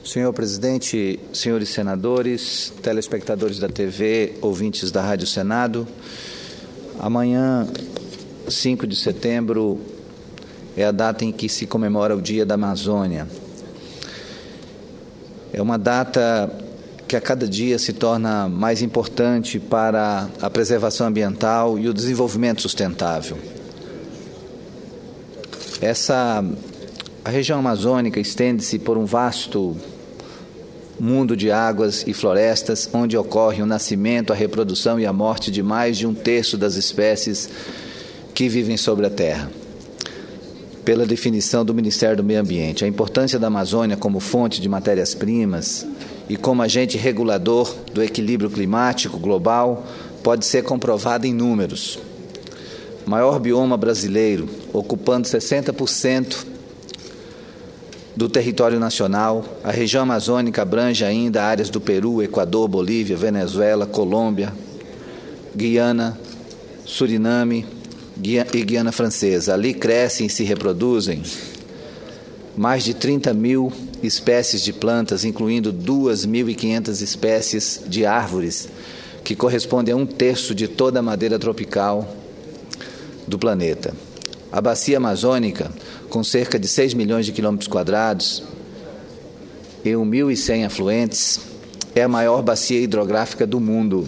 Senhor presidente, senhores senadores, telespectadores da TV, ouvintes da Rádio Senado, amanhã, 5 de setembro, é a data em que se comemora o Dia da Amazônia. É uma data que a cada dia se torna mais importante para a preservação ambiental e o desenvolvimento sustentável. A região amazônica estende-se por um vasto mundo de águas e florestas, onde ocorre o nascimento, a reprodução e a morte de mais de 1/3 das espécies que vivem sobre a Terra. Pela definição do Ministério do Meio Ambiente, a importância da Amazônia como fonte de matérias-primas e como agente regulador do equilíbrio climático global pode ser comprovada em números. Maior bioma brasileiro, ocupando 60% do território nacional, a região amazônica abrange ainda áreas do Peru, Equador, Bolívia, Venezuela, Colômbia, Guiana, Suriname e Guiana Francesa. Ali crescem e se reproduzem mais de 30 mil espécies de plantas, incluindo 2.500 espécies de árvores, que correspondem a 1/3 de toda a madeira tropical do planeta. A bacia amazônica, com cerca de 6 milhões de quilômetros quadrados e 1.100 afluentes, é a maior bacia hidrográfica do mundo.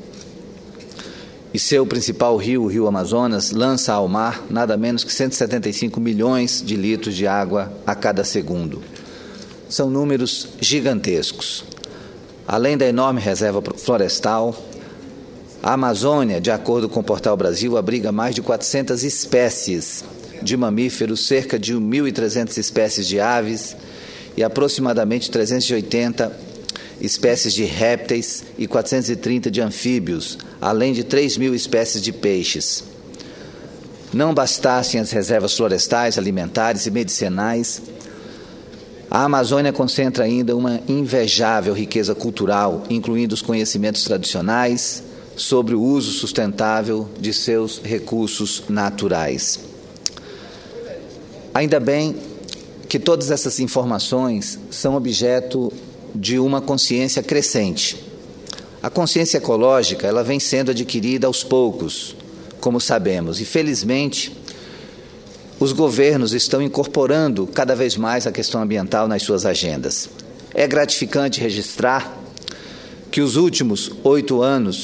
E seu principal rio, o Rio Amazonas, lança ao mar nada menos que 175 milhões de litros de água a cada segundo. São números gigantescos. Além da enorme reserva florestal, a Amazônia, de acordo com o Portal Brasil, abriga mais de 400 espécies de mamíferos, cerca de 1.300 espécies de aves e aproximadamente 380 espécies de répteis e 430 de anfíbios, além de 3.000 espécies de peixes. Não bastassem as reservas florestais, alimentares e medicinais, a Amazônia concentra ainda uma invejável riqueza cultural, incluindo os conhecimentos tradicionais sobre o uso sustentável de seus recursos naturais. Ainda bem que todas essas informações são objeto de uma consciência crescente. A consciência ecológica, ela vem sendo adquirida aos poucos, como sabemos, e felizmente os governos estão incorporando cada vez mais a questão ambiental nas suas agendas. É gratificante registrar que nos últimos 8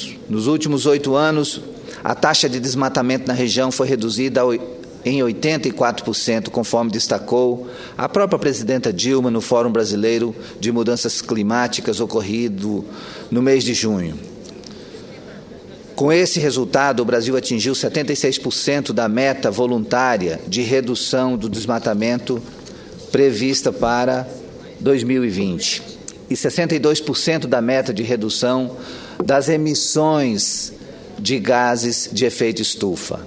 anos, a taxa de desmatamento na região foi reduzida em 84%, conforme destacou a própria presidenta Dilma no Fórum Brasileiro de Mudanças Climáticas ocorrido no mês de junho. Com esse resultado, o Brasil atingiu 76% da meta voluntária de redução do desmatamento prevista para 2020 e 62% da meta de redução das emissões de gases de efeito estufa.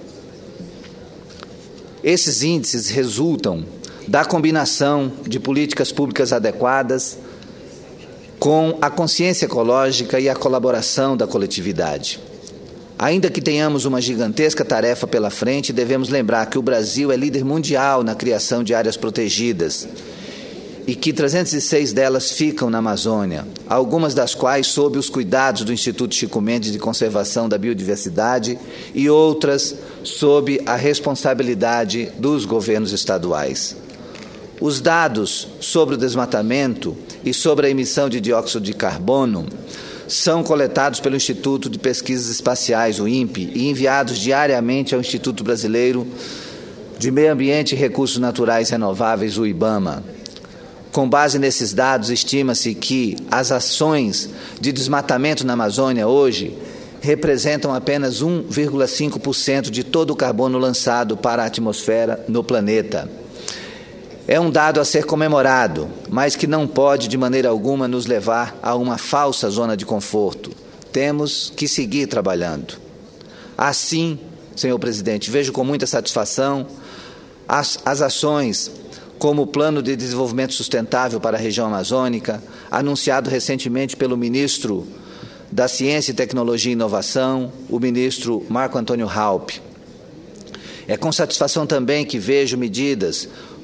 Esses índices resultam da combinação de políticas públicas adequadas com a consciência ecológica e a colaboração da coletividade. Ainda que tenhamos uma gigantesca tarefa pela frente, devemos lembrar que o Brasil é líder mundial na criação de áreas protegidas e que 306 delas ficam na Amazônia, algumas das quais sob os cuidados do Instituto Chico Mendes de Conservação da Biodiversidade e outras sob a responsabilidade dos governos estaduais. Os dados sobre o desmatamento e sobre a emissão de dióxido de carbono são coletados pelo Instituto de Pesquisas Espaciais, o INPE, e enviados diariamente ao Instituto Brasileiro de Meio Ambiente e Recursos Naturais Renováveis, o IBAMA. Com base nesses dados, estima-se que as ações de desmatamento na Amazônia hoje representam apenas 1,5% de todo o carbono lançado para a atmosfera no planeta. É um dado a ser comemorado, mas que não pode de maneira alguma nos levar a uma falsa zona de conforto. Temos que seguir trabalhando. Assim, senhor presidente, vejo com muita satisfação as ações como o Plano de Desenvolvimento Sustentável para a região amazônica, anunciado recentemente pelo ministro da Ciência, Tecnologia e Inovação, o ministro Marco Antônio Raupp. É com satisfação também que vejo medidas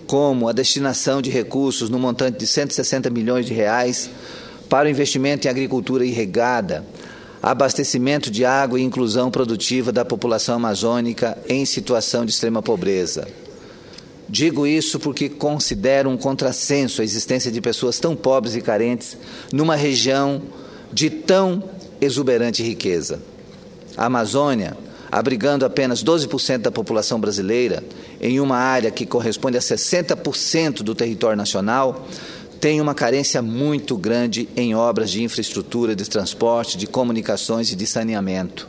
como a destinação de recursos no montante de 160 milhões de reais para o investimento em agricultura irrigada, abastecimento de água e inclusão produtiva da população amazônica em situação de extrema pobreza. Digo isso porque considero um contrassenso a existência de pessoas tão pobres e carentes numa região de tão exuberante riqueza. A Amazônia, abrigando apenas 12% da população brasileira, em uma área que corresponde a 60% do território nacional, tem uma carência muito grande em obras de infraestrutura, de transporte, de comunicações e de saneamento.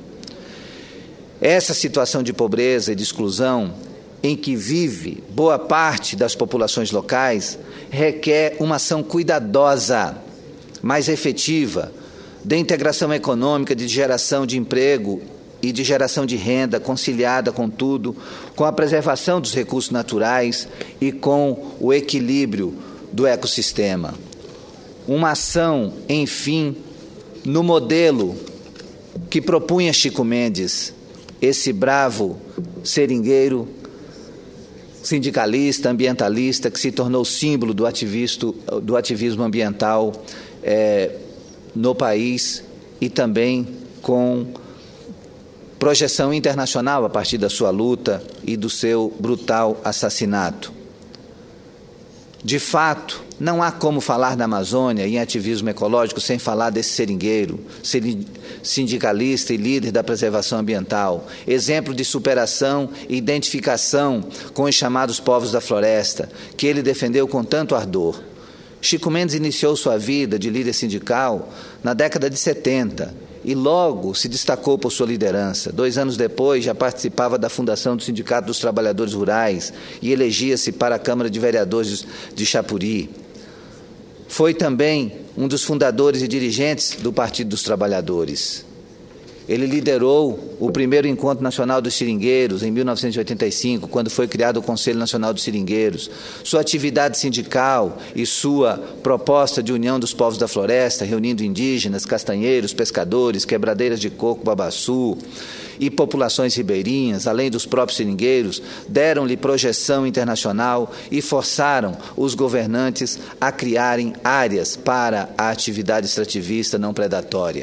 Essa situação de pobreza e de exclusão em que vive boa parte das populações locais requer uma ação cuidadosa, mais efetiva, de integração econômica, de geração de emprego e de geração de renda, conciliada, contudo, com a preservação dos recursos naturais e com o equilíbrio do ecossistema. Uma ação, enfim, no modelo que propunha Chico Mendes, esse bravo seringueiro, sindicalista, ambientalista, que se tornou símbolo do ativismo ambiental no país e também com projeção internacional a partir da sua luta e do seu brutal assassinato. De fato, não há como falar da Amazônia e em ativismo ecológico sem falar desse seringueiro, sindicalista e líder da preservação ambiental, exemplo de superação e identificação com os chamados povos da floresta, que ele defendeu com tanto ardor. Chico Mendes iniciou sua vida de líder sindical na década de 70 e logo se destacou por sua liderança. 2 anos depois, já participava da fundação do Sindicato dos Trabalhadores Rurais e elegia-se para a Câmara de Vereadores de Chapuri. Foi também um dos fundadores e dirigentes do Partido dos Trabalhadores. Ele liderou o primeiro Encontro Nacional dos Seringueiros, em 1985, quando foi criado o Conselho Nacional dos Seringueiros. Sua atividade sindical e sua proposta de união dos povos da floresta, reunindo indígenas, castanheiros, pescadores, quebradeiras de coco, babaçu e populações ribeirinhas, além dos próprios seringueiros, deram-lhe projeção internacional e forçaram os governantes a criarem áreas para a atividade extrativista não predatória.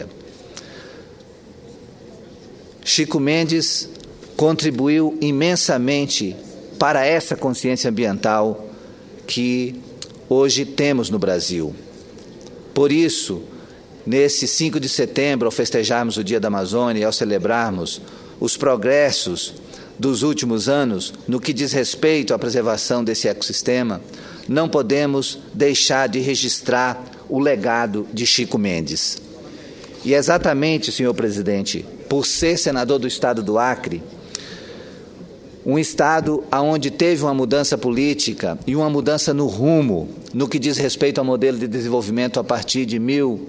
Chico Mendes contribuiu imensamente para essa consciência ambiental que hoje temos no Brasil. Por isso, nesse 5 de setembro, ao festejarmos o Dia da Amazônia e ao celebrarmos os progressos dos últimos anos no que diz respeito à preservação desse ecossistema, não podemos deixar de registrar o legado de Chico Mendes. E exatamente, senhor presidente, por ser senador do estado do Acre, um estado onde teve uma mudança política e uma mudança no rumo, no que diz respeito ao modelo de desenvolvimento a partir de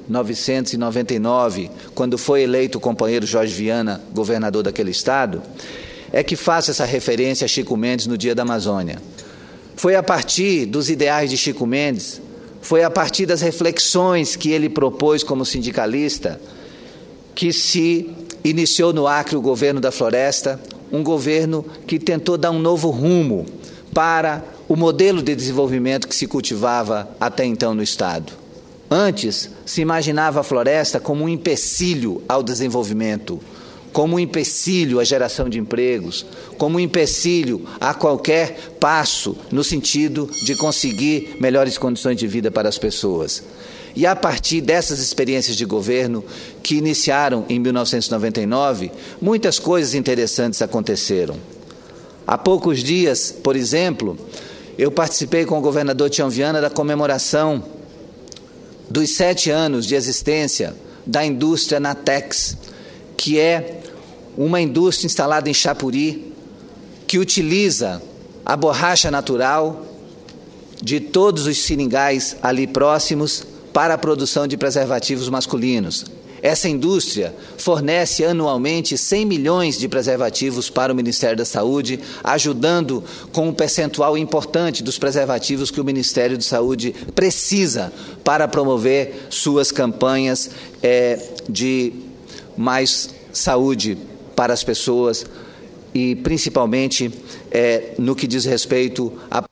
1999, quando foi eleito o companheiro Jorge Viana, governador daquele estado, é que faço essa referência a Chico Mendes no Dia da Amazônia. Foi a partir dos ideais de Chico Mendes, foi a partir das reflexões que ele propôs como sindicalista, que se iniciou no Acre o governo da floresta, um governo que tentou dar um novo rumo para o modelo de desenvolvimento que se cultivava até então no Estado. Antes, se imaginava a floresta como um empecilho ao desenvolvimento, como um empecilho à geração de empregos, como um empecilho a qualquer passo no sentido de conseguir melhores condições de vida para as pessoas. E a partir dessas experiências de governo que iniciaram em 1999, muitas coisas interessantes aconteceram. Há poucos dias, por exemplo, eu participei com o governador Tião Viana da comemoração dos 7 anos de existência da indústria Natex, que é uma indústria instalada em Chapuri, que utiliza a borracha natural de todos os seringais ali próximos para a produção de preservativos masculinos. Essa indústria fornece anualmente 100 milhões de preservativos para o Ministério da Saúde, ajudando com um percentual importante dos preservativos que o Ministério da Saúde precisa para promover suas campanhas de mais saúde para as pessoas e principalmente no que diz respeito à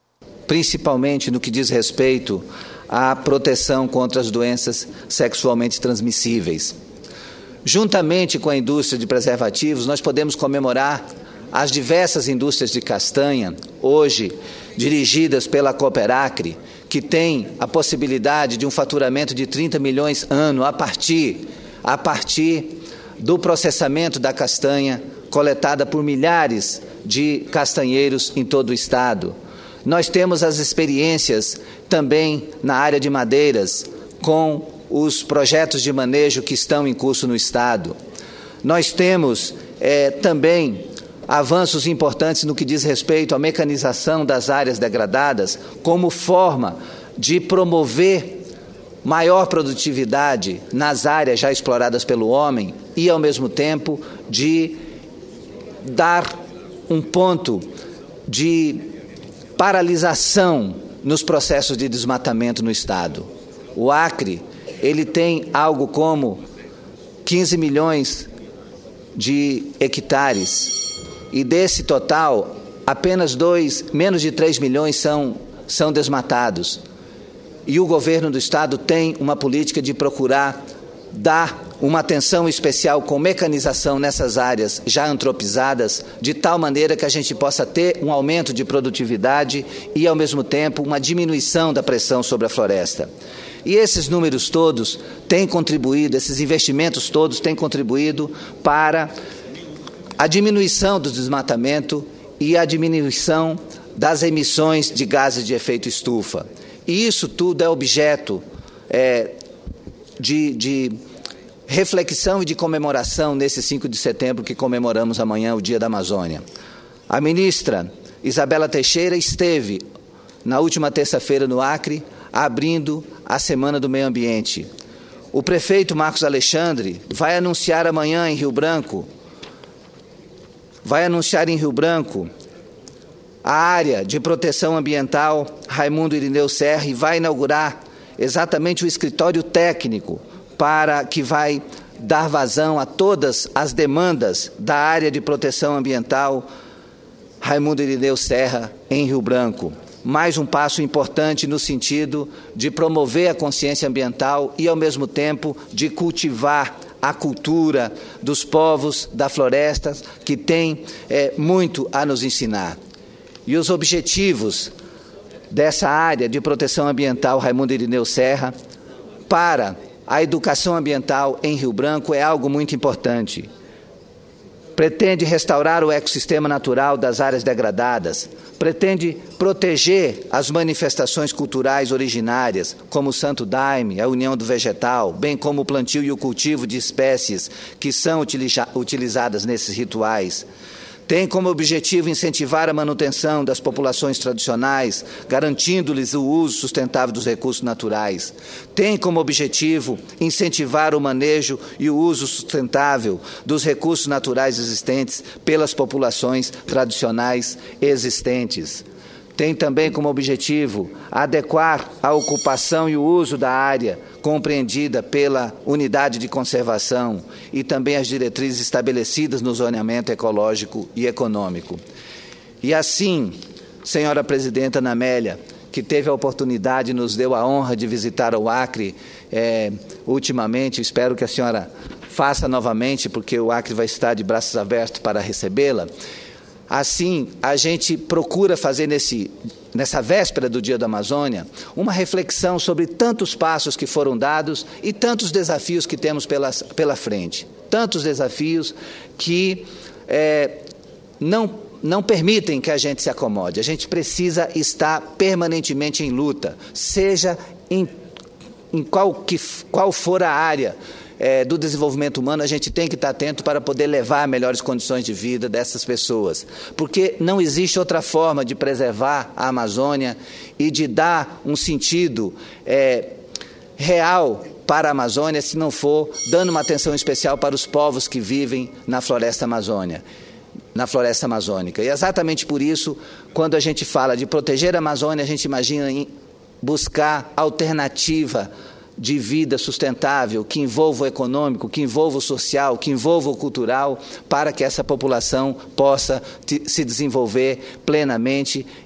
principalmente no que diz respeito à proteção contra as doenças sexualmente transmissíveis. Juntamente com a indústria de preservativos, nós podemos comemorar as diversas indústrias de castanha, hoje dirigidas pela Cooperacre, que tem a possibilidade de um faturamento de 30 milhões ano a partir do processamento da castanha coletada por milhares de castanheiros em todo o estado. Nós temos as experiências também na área de madeiras, com os projetos de manejo que estão em curso no estado. Nós temos também avanços importantes no que diz respeito à mecanização das áreas degradadas, como forma de promover maior produtividade nas áreas já exploradas pelo homem e, ao mesmo tempo, de dar um ponto de paralisação nos processos de desmatamento no estado. O Acre, ele tem algo como 15 milhões de hectares e desse total, apenas menos de 3 milhões são desmatados. E o governo do estado tem uma política de procurar dar uma atenção especial com mecanização nessas áreas já antropizadas, de tal maneira que a gente possa ter um aumento de produtividade e, ao mesmo tempo, uma diminuição da pressão sobre a floresta. E esses números todos têm contribuído, esses investimentos todos têm contribuído para a diminuição do desmatamento e a diminuição das emissões de gases de efeito estufa. E isso tudo é objeto de reflexão e de comemoração nesse 5 de setembro que comemoramos amanhã, o Dia da Amazônia. A ministra Isabela Teixeira esteve na última terça-feira no Acre, abrindo a Semana do Meio Ambiente. O prefeito Marcos Alexandre vai anunciar amanhã em Rio Branco, a área de proteção ambiental Raimundo Irineu Serra e vai inaugurar exatamente o escritório técnico para que vai dar vazão a todas as demandas da área de proteção ambiental Raimundo Irineu Serra em Rio Branco. Mais um passo importante no sentido de promover a consciência ambiental e, ao mesmo tempo, de cultivar a cultura dos povos da floresta, que tem muito a nos ensinar. E os objetivos dessa área de proteção ambiental Raimundo Irineu Serra para a educação ambiental em Rio Branco é algo muito importante. Pretende restaurar o ecossistema natural das áreas degradadas, pretende proteger as manifestações culturais originárias, como o Santo Daime, a União do Vegetal, bem como o plantio e o cultivo de espécies que são utilizadas nesses rituais. Tem como objetivo incentivar a manutenção das populações tradicionais, garantindo-lhes o uso sustentável dos recursos naturais. Tem como objetivo incentivar o manejo e o uso sustentável dos recursos naturais existentes pelas populações tradicionais existentes. Tem também como objetivo adequar a ocupação e o uso da área compreendida pela unidade de conservação e também as diretrizes estabelecidas no zoneamento ecológico e econômico. E assim, senhora presidenta Ana Amélia, que teve a oportunidade e nos deu a honra de visitar o Acre ultimamente, espero que a senhora faça novamente, porque o Acre vai estar de braços abertos para recebê-la. Assim, a gente procura fazer nessa véspera do Dia da Amazônia uma reflexão sobre tantos passos que foram dados e tantos desafios que temos pela frente. Tantos desafios que não permitem que a gente se acomode. A gente precisa estar permanentemente em luta, seja em qual for a área do desenvolvimento humano. A gente tem que estar atento para poder levar melhores condições de vida dessas pessoas, porque não existe outra forma de preservar a Amazônia e de dar um sentido real para a Amazônia se não for dando uma atenção especial para os povos que vivem na floresta amazônica. E exatamente por isso, quando a gente fala de proteger a Amazônia, a gente imagina em buscar alternativa de vida sustentável, que envolva o econômico, que envolva o social, que envolva o cultural, para que essa população possa se desenvolver plenamente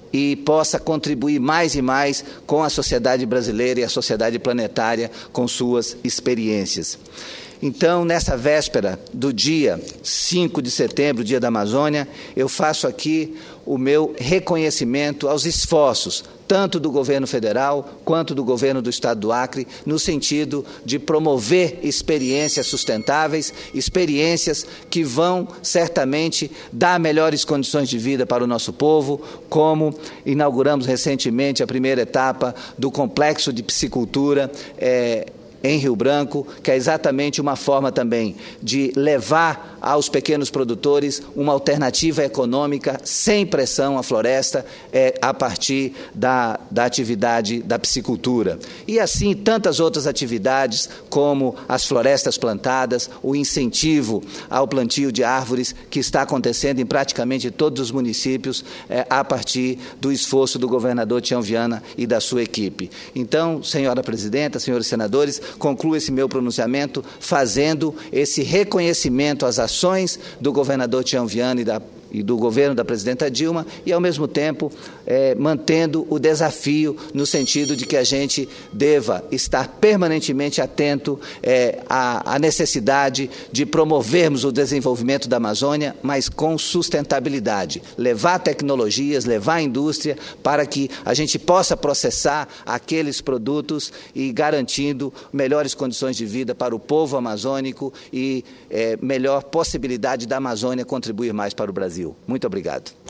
e possa contribuir mais e mais com a sociedade brasileira e a sociedade planetária com suas experiências. Então, nessa véspera do dia 5 de setembro, Dia da Amazônia, eu faço aqui o meu reconhecimento aos esforços, tanto do governo federal quanto do governo do Estado do Acre, no sentido de promover experiências sustentáveis, experiências que vão certamente dar melhores condições de vida para o nosso povo, como inauguramos recentemente a primeira etapa do complexo de piscicultura em Rio Branco, que é exatamente uma forma também de levar aos pequenos produtores uma alternativa econômica sem pressão à floresta a partir da atividade da piscicultura. E assim tantas outras atividades como as florestas plantadas, o incentivo ao plantio de árvores que está acontecendo em praticamente todos os municípios a partir do esforço do governador Tião Viana e da sua equipe. Então, senhora presidenta, senhores senadores, concluo esse meu pronunciamento fazendo esse reconhecimento às ações do governador Tião Viana e do governo da presidenta Dilma e, ao mesmo tempo, mantendo o desafio no sentido de que a gente deva estar permanentemente atento à necessidade de promovermos o desenvolvimento da Amazônia, mas com sustentabilidade, levar tecnologias, levar a indústria para que a gente possa processar aqueles produtos e garantindo melhores condições de vida para o povo amazônico e melhor possibilidade da Amazônia contribuir mais para o Brasil. Muito obrigado.